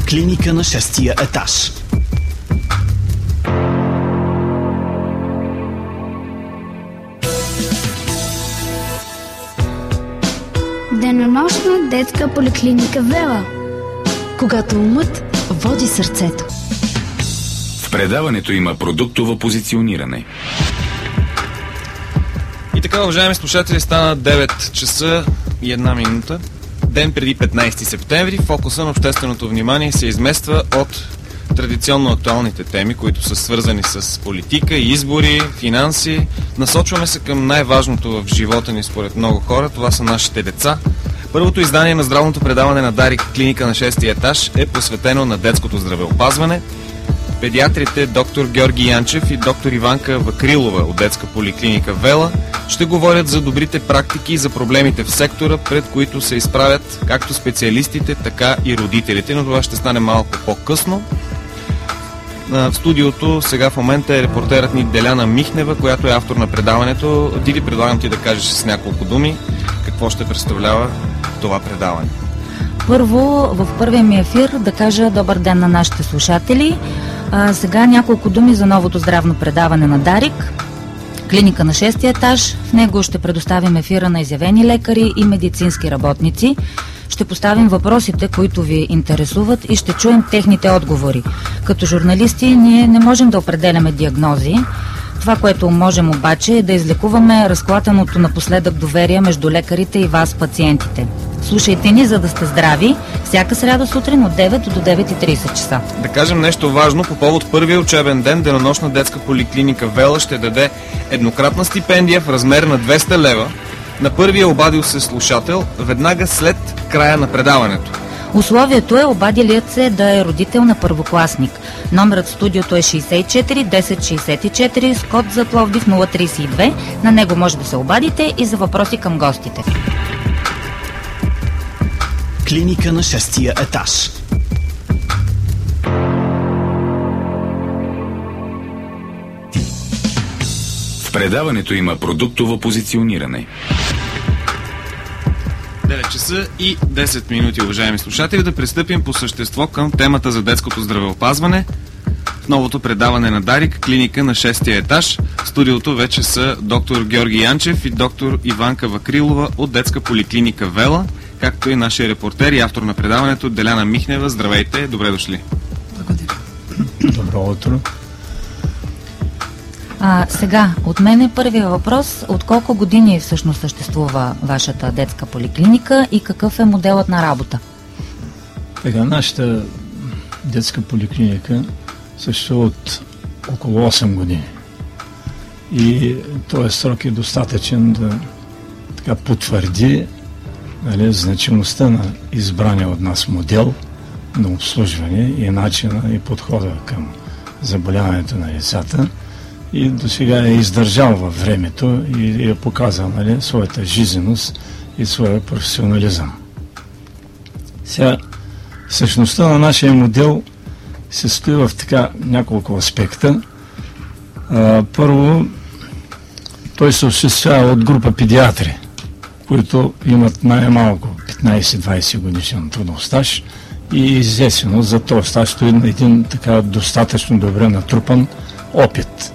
Клиника на 6-я етаж. Денонощна детска поликлиника Вела. Когато умът води сърцето. В предаването има продуктово позициониране. И така, уважаеми слушатели, стана 9 часа и 1 минута. Ден преди 15 септември. Фокуса на общественото внимание се измества от традиционно актуалните теми, които са свързани с политика, избори, финанси. Насочваме се към най-важното в живота ни според много хора. Това са нашите деца. Първото издание на здравното предаване на Дарик, клиника на 6-ти етаж, е посветено на детското здравеопазване. Педиатрите доктор Георги Янчев и доктор Иванка Вакрилова от детска поликлиника Вела ще говорят за добрите практики и за проблемите в сектора, пред които се изправят както специалистите, така и родителите, но това ще стане малко по-късно. В студиото сега в момента е репортерът ни Деляна Михнева, която е автор на предаването. Диди, предлагам ти да кажеш с няколко думи какво ще представлява това предаване. Първо, в първия ми ефир да кажа добър ден на нашите слушатели. Сега няколко думи за новото здравно предаване на Дарик, клиника на 6-ти етаж. В него ще предоставим ефира на изявени лекари и медицински работници. Ще поставим въпросите, които ви интересуват, и ще чуем техните отговори. Като журналисти ние не можем да определяме диагнози. Това, което можем обаче, е да излекуваме разклатеното напоследък доверие между лекарите и вас, пациентите. Слушайте ни, за да сте здрави, всяка сряда сутрин от 9 до 9:30 часа. Да кажем нещо важно. По повод първия учебен ден, денонощна детска поликлиника Вела ще даде еднократна стипендия в размер на 200 лева на първия обадил се слушател веднага след края на предаването. Условието е обадилият се да е родител на първокласник. Номерът в студиото е 64 10 64 с код за Пловдив 032. На него може да се обадите и за въпроси към гостите. Клиника на 6-я етаж. В предаването има продуктово позициониране. 9 часа и 10 минути, уважаеми слушатели, да пристъпим по същество към темата за детското здравеопазване. В новото предаване на Дарик, клиника на 6-тия етаж. В студиото вече са доктор Георги Янчев и доктор Иванка Вакрилова от детска поликлиника Вела, както и нашия репортер и автор на предаването Деляна Михнева. Здравейте, добре дошли. Благодаря. Добро утро. Сега, от мен е първия въпрос. От колко години всъщност съществува вашата детска поликлиника и какъв е моделът на работа? Така, нашата детска поликлиника съществува от около 8 години. И този срок е достатъчен да така потвърди, нали, значимостта на избрания от нас модел на обслужване и начина и подхода към заболяването на децата. И до сега е издържал във времето и е показал, нали, своята жизненост и своя професионализъм. Сега, същността на нашия модел се стои в така няколко аспекта. Първо, той се осъществява от група педиатри, които имат най-малко 15-20 годишен трудов стаж и естествено за този стаж стои един така достатъчно добре натрупан опит.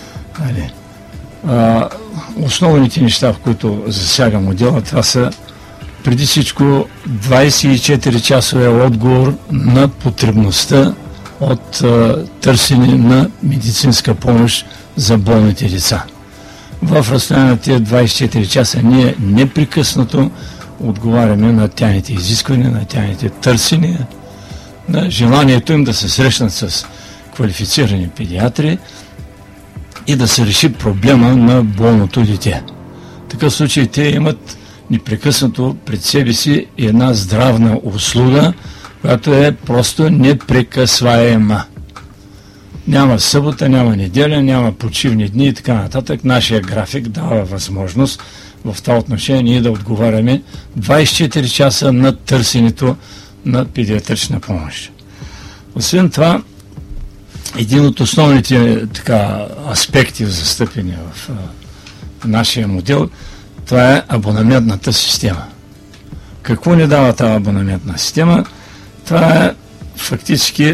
Основните неща, в които засяга модела, това са преди всичко 24-часовия отговор на потребността от търсене на медицинска помощ за болните деца. В разстояние на тези 24 часа ние непрекъснато отговаряме на тяхните изисквания, на тяхните търсения, на желанието им да се срещнат с квалифицирани педиатри и да се реши проблема на болното дете. В такъв случай те имат непрекъснато пред себе си една здравна услуга, която е просто непрекъсваема. Няма събота, няма неделя, няма почивни дни и така нататък. Нашия график дава възможност в това отношение ние да отговаряме 24 часа на търсенето на педиатрична помощ. Освен това, един от основните аспекти застъпени в нашия модел, това е абонаментната система. Какво ни дава тази абонаментна система? Това е фактически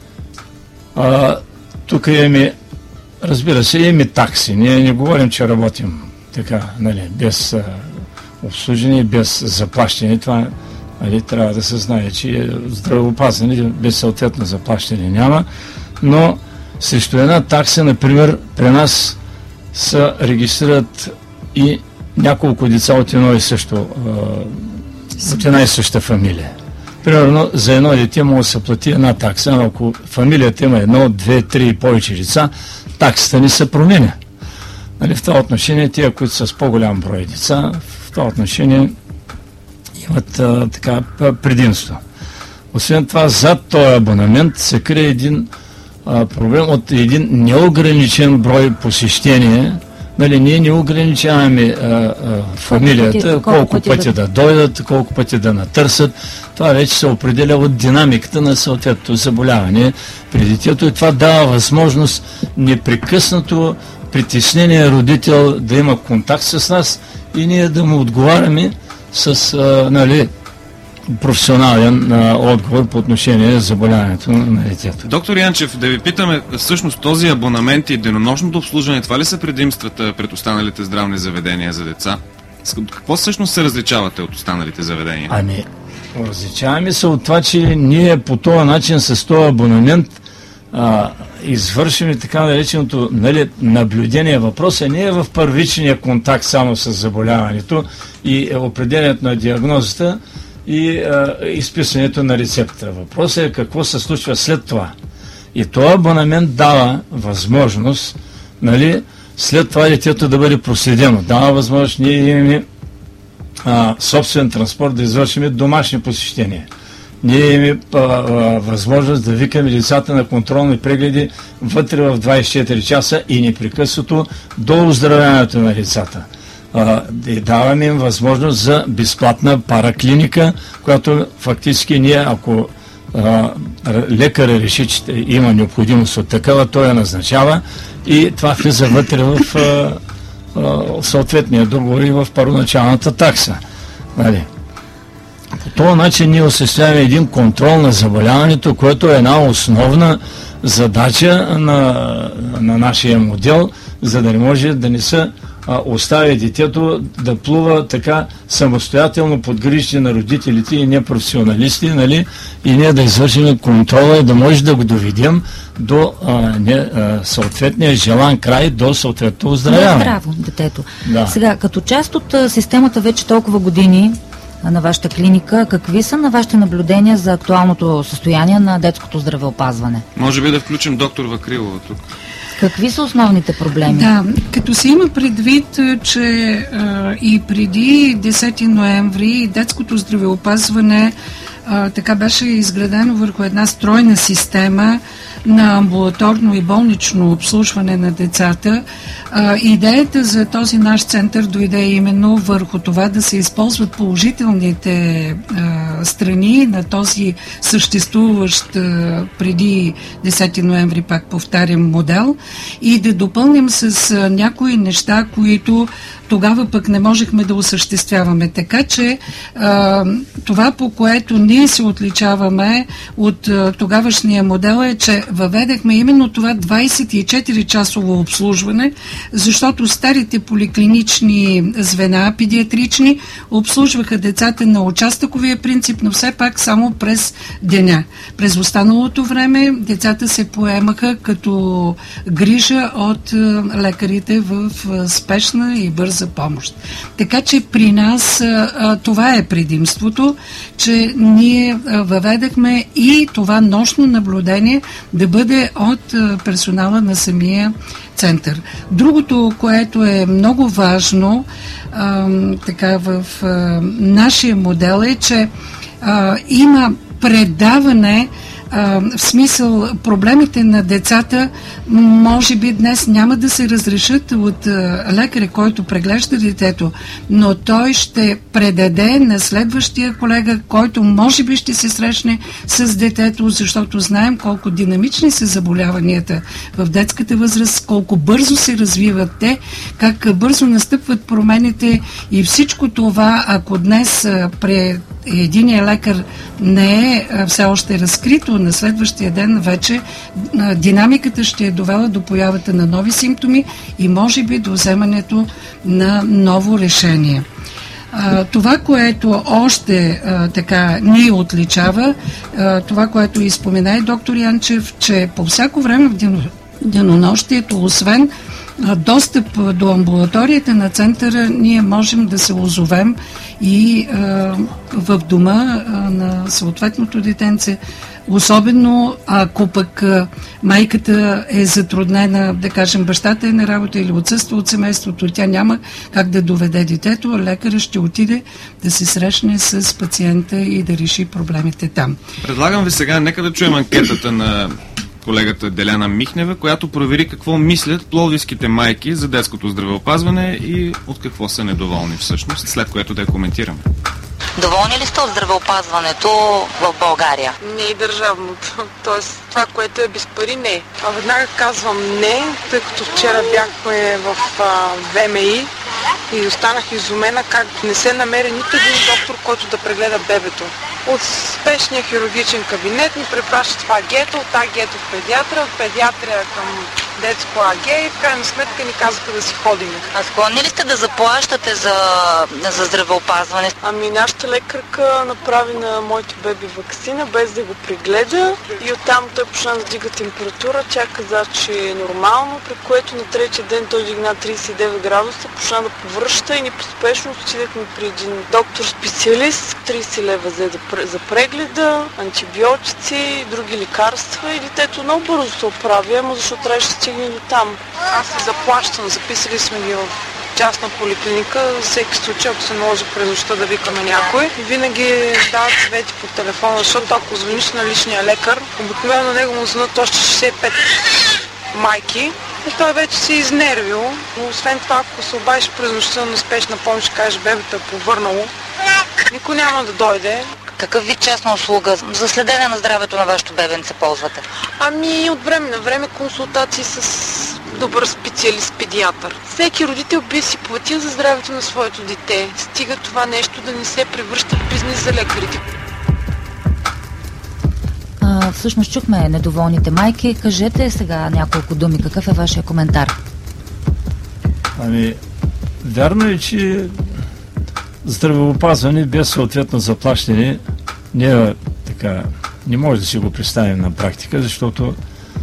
тук имаме, разбира се, имаме такси. Ние не говорим, че работим така, нали, без обслужване, без заплащане. Това, нали, трябва да се знае, че здравеопазване без съответно заплащане няма, но срещу една такса, например, при нас се регистрират и няколко деца от едно и също, от една и съща фамилия. Примерно за едно дете може да се плати една такса, но ако фамилията има едно, две, три и повече деца, таксата не се променя. Нали, в това отношение, тия, които са с по-голям брой деца, в това отношение имат така предимство. Освен това, зад този абонамент се крие един проблем от един неограничен брой посещения. Нали, ние не ограничаваме фамилията, колко пъти да дойдат, колко пъти да натърсят. Това вече се определя от динамиката на съответното заболяване при детето и това дава възможност непрекъснато притеснения родител да има контакт с нас и ние да му отговаряме с нали, професионален отговор по отношение на заболяването на детето. Доктор Янчев, да ви питаме, всъщност този абонамент и денонощното обслужване, това ли са предимствата пред останалите здравни заведения за деца? Какво всъщност се различавате от останалите заведения? Ами, различаваме се от това, че ние по този начин с този абонамент извършим така нареченото, нали, наблюдение. Въпросът не е в първичния контакт само с заболяването и определението на диагнозата и изписването на рецепта. Въпросът е какво се случва след това. И този абонамент дава възможност, нали, след това детето да бъде проследено. Дава възможност ние имаме собствен транспорт да извършим домашни посещения. Ние имаме възможност да викаме децата на контролни прегледи вътре в 24 часа и непрекъснато до оздравяването на децата. Даваме им възможност за безплатна параклиника, която фактически ние, ако лекаря реши, че има необходимост от такава, той я назначава и това влиза вътре в съответния договор и в първоначалната такса. Нали? По този начин ние осъществяваме един контрол на заболяването, което е една основна задача на нашия модел, за да не може да не се оставя детето да плува така самостоятелно под грижите на родителите и непрофесионалисти, нали? И ние да извършим контрола и да може да го доведем до съответния желан край, до съответното оздравяване. Здраво, детето. Да. Сега, като част от системата вече толкова години на вашата клиника, какви са на вашите наблюдения за актуалното състояние на детското здравеопазване? Може би да включим доктор Вакрилова тук. Какви са основните проблеми? Да, като се има предвид, че и преди 10 ноември детското здравеопазване така беше изградено върху една стройна система на амбулаторно и болнично обслужване на децата. Идеята за този наш център дойде именно върху това да се използват положителните страни на този съществуващ преди 10 ноември, пак повтарям, модел и да допълним с някои неща, които тогава пък не можехме да осъществяваме. Така че това, по което ние се отличаваме от тогавашния модел е, че въведахме именно това 24-часово обслужване, защото старите поликлинични звена, педиатрични, обслужваха децата на участъковия принцип, но все пак само през деня. През останалото време децата се поемаха като грижа от лекарите в спешна и бърза помощ. Така че при нас това е предимството, че ние въведахме и това нощно наблюдение да бъде от персонала на самия център. Другото, което е много важно така в нашия модел е, че има предаване, в смисъл проблемите на децата може би днес няма да се разрешат от лекаря, който преглежда детето, но той ще предаде на следващия колега, който може би ще се срещне с детето, защото знаем колко динамични са заболяванията в детската възраст, колко бързо се развиват те, как бързо настъпват промените и всичко това, ако днес пред единия лекар не е все още разкрито на следващия ден вече динамиката ще е довела до появата на нови симптоми и може би до вземането на ново решение. Това, което още така ни отличава, това, което изпомена и доктор Янчев, че по всяко време в денонощието, освен достъп до амбулаторията на центъра, ние можем да се озовем и в дома на съответното детенце. Особено ако пък майката е затруднена, да кажем, бащата е на работа или отсъства от семейството, тя няма как да доведе детето, лекарът ще отиде да се срещне с пациента и да реши проблемите там. Предлагам ви сега, нека да чуем анкетата на колегата Деляна Михнева, която провери какво мислят пловдивските майки за детското здравеопазване и от какво са недоволни всъщност, след което да я коментираме. Доволни ли сте от здравеопазването в България? Не и държавното. Тоест, това, което е без пари, не. Веднага казвам не, тъй като вчера бяхме в ВМИ и останах изумена как не се намери нито един доктор, който да прегледа бебето. От спешния хирургичен кабинет ни препращат в АГ-то, от АГ-то в педиатра, от педиатрия към детско АГ и в крайна сметка ни казаха да си ходим. А склонни ли сте да заплащате за здравеопазване? Ами нашата лекарка направи на моето беби ваксина, без да го прегледа и оттам той почна да дига температура. Тя каза, че е нормално, при което на третия ден той дигна 39 градуса, почна да повръща и ни поспешно отидахме при един доктор-специалист. 30 лева взе за прегледа, антибиотици и други лекарства и детето много бързо се оправя, ама защото трябваше да стигне до там. Аз се заплащам, записали сме ги в частна поликлиника, за всеки случай, ако се наложи през нощта да викаме някой. И винаги дават съвети по телефона, защото ако звъниш на личния лекар, обикновено на него му звънат още 65 майки и той вече се е изнервил. Но освен това, ако се обадиш през нощта на спешна помощ и кажеш бебето е повърнало, никой няма да дойде. Какъв вид частна услуга за следене на здравето на вашето бебенце ползвате? Ами от време на време консултации с добър специалист, педиатър. Всеки родител би си платил за здравето на своето дете. Стига това нещо да не се превръща в бизнес за лекарите. Всъщност чухме недоволните майки. Кажете сега няколко думи. Какъв е вашия коментар? Ами, вярно е, че здравеопазване без съответно заплащане не може да си го представим на практика, защото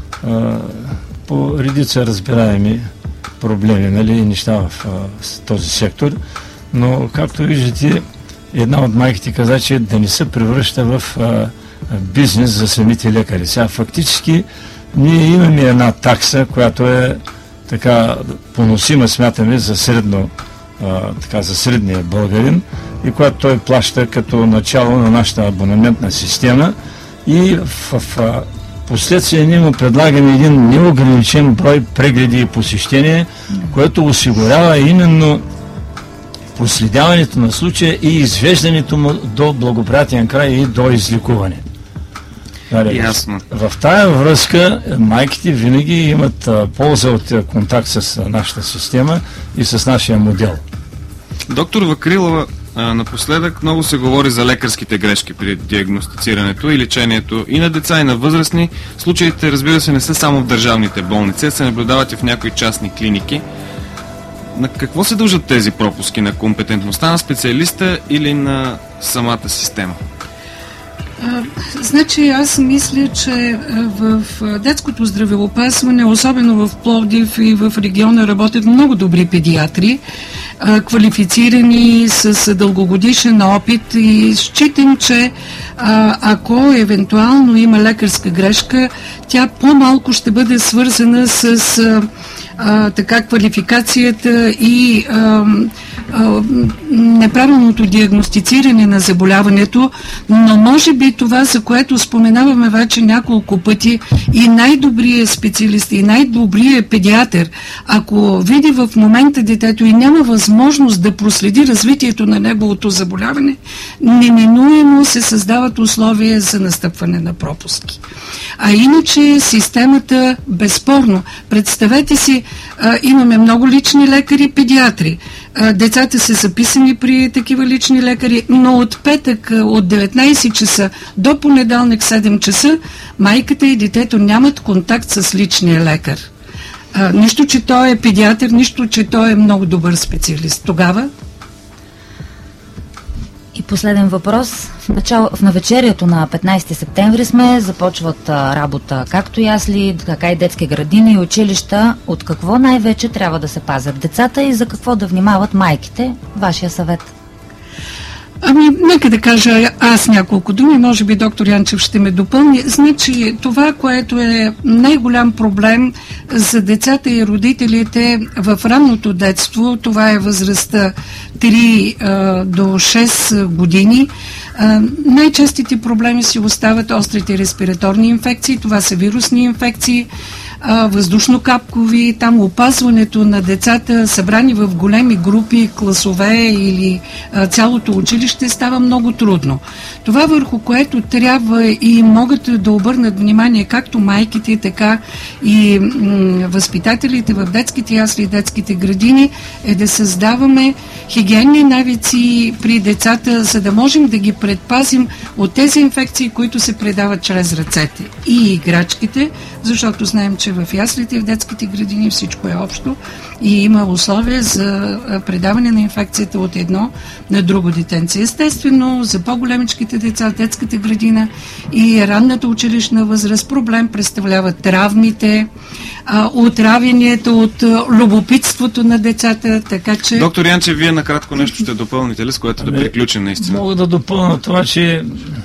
по редица разбираеми проблеми, неща в този сектор, но както виждате, една от майките каза, че да не се превръща в бизнес за самите лекари. Сега фактически ние имаме една такса, която е така поносима, смятаме, за за средния българин и която той плаща като начало на нашата абонаментна система и в последствие ние му предлагаме един неограничен брой прегледи и посещения, което осигурява именно проследяването на случая и извеждането му до благоприятен край и до излекуване. Ясно. В тая връзка майките винаги имат полза от контакт с нашата система и с нашия модел. Доктор Вакрилова, напоследък много се говори за лекарските грешки при диагностицирането и лечението и на деца, и на възрастни. Случаите, разбира се, не са само в държавните болници, се наблюдават и в някои частни клиники. На какво се дължат тези пропуски? На компетентността на специалиста или на самата система? Значи аз мисля, че в детското здравеопазване, особено в Пловдив и в региона, работят много добри педиатри, квалифицирани с дългогодишен опит и считам, че ако евентуално има лекарска грешка, тя по-малко ще бъде свързана с квалификацията и неправилното диагностициране на заболяването, но може би това, за което споменаваме вече няколко пъти, и най-добрият специалист, и най-добрият педиатър, ако види в момента детето и няма възможност да проследи развитието на неговото заболяване, неминуемо се създават условия за настъпване на пропуски. А иначе системата, безспорно, представете си, имаме много лични лекари, педиатри. Децата са записани при такива лични лекари, но от петък от 19 часа до понеделник 7 часа майката и детето нямат контакт с личния лекар. Нищо, че той е педиатър, нищо, че той е много добър специалист. Тогава? И последен въпрос. В навечерието на 15 септември започват работа както ясли, така и детски градини и училища. От какво най-вече трябва да се пазят децата и за какво да внимават майките? Вашия съвет. Нека да кажа аз няколко думи, може би доктор Янчев ще ме допълни. Значи, това, което е най-голям проблем за децата и родителите в ранното детство, това е възрастта 3 до 6 години. Най-честите проблеми си остават острите респираторни инфекции, това са вирусни инфекции, въздушно-капкови, там опазването на децата, събрани в големи групи, класове или цялото училище става много трудно. Това, върху което трябва и могат да обърнат внимание както майките, така и възпитателите в детските ясли и детските градини, е да създаваме хигиенни навици при децата, за да можем да ги предпазим от тези инфекции, които се предават чрез ръцете и играчките, защото знаем, че в яслите и в детските градини всичко е общо и има условия за предаване на инфекцията от едно на друго детенце. Естествено, за по-големичките деца, детската градина и ранната училищна възраст проблем представляват травмите, отравянето от любопитството на децата, така че... Доктор Янчев, вие накратко нещо ще допълните ли, с което да приключим наистина? Мога да допълня това, че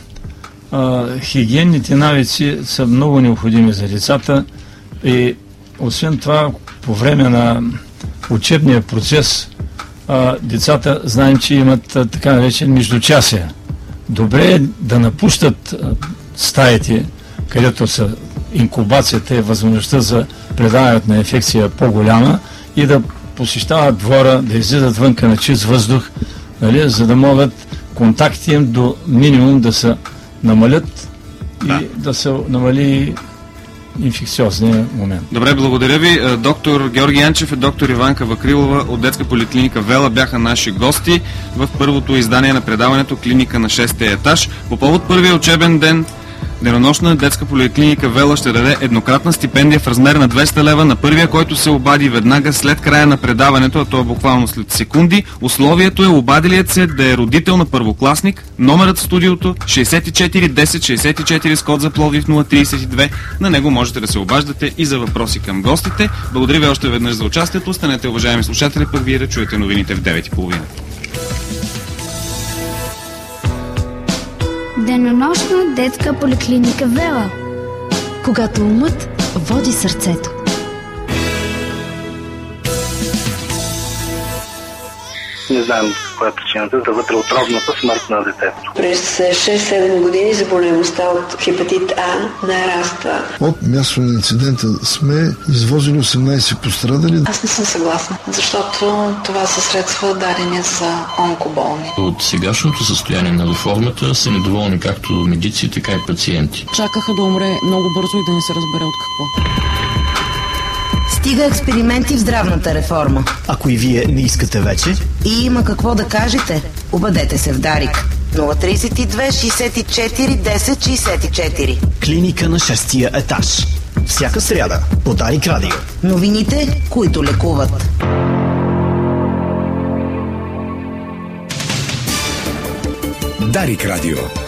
хигиенните навици са много необходими за децата и освен това по време на учебния процес децата знаем, че имат така наречен междучасия. Добре е да напущат стаите, където са инкубацията и възможността за предаването на инфекция по-голяма и да посещават двора, да излизат вънка на чист въздух, нали, за да могат контактите им до минимум да се намалят и да се намали инфекциозния момент. Добре, благодаря ви. Доктор Георги Янчев и доктор Иванка Вакрилова от детска поликлиника Вела бяха наши гости в първото издание на предаването Клиника на 6-я етаж. По повод първия учебен ден, денонощна детска поликлиника Вела ще даде еднократна стипендия в размер на 200 лева на първия, който се обади веднага след края на предаването, а то е буквално след секунди. Условието е обадилият се да е родител на първокласник. Номерът в студиото 64 10 64 с код за Пловдив 032. На него можете да се обаждате и за въпроси към гостите. Благодаря ви още веднъж за участието. Останете, уважаеми слушатели, пък вие да чуете новините в 9:30. Денонощна детска поликлиника Вела. Когато умът води сърцето. Не знаем каква е причината за вътреотровната смърт на детето. През 6-7 години заболеваемостта от хепатит А нараства. От място на инцидента сме извозили 18 пострадали. Аз не съм съгласна, защото това са средства дадени за онкоболни. От сегашното състояние на реформата са недоволни както медици, така и пациенти. Чакаха да умре много бързо и да не се разбере от какво. Стига експерименти в здравната реформа. Ако и вие не искате вече и има какво да кажете, обадете се в Дарик. 032 64 10 64. Клиника на 6-я етаж. Всяка сряда по Дарик Радио. Новините, които лекуват. Дарик Радио.